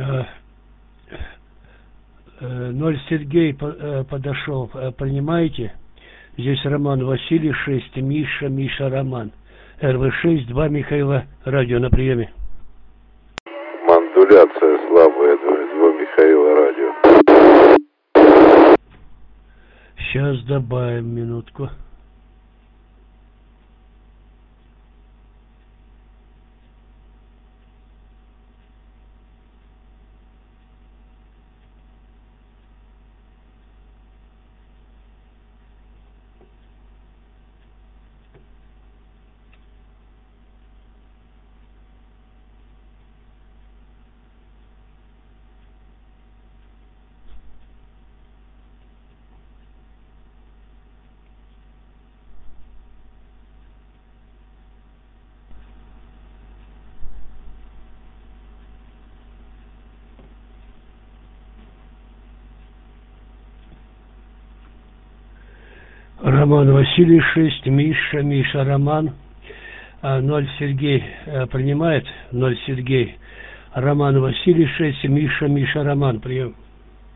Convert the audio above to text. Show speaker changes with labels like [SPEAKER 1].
[SPEAKER 1] Ноль Сергей подошел, принимаете? Здесь Роман Василий 6, Миша Роман. РВ6, 2 Михаила, радио на приеме.
[SPEAKER 2] Модуляция слабая, 2 Михаила, радио.
[SPEAKER 1] Сейчас добавим минутку. Роман Василий 6, Миша Роман. 0 Сергей принимает? 0 Сергей. Роман Василий 6, Миша Роман. Прием.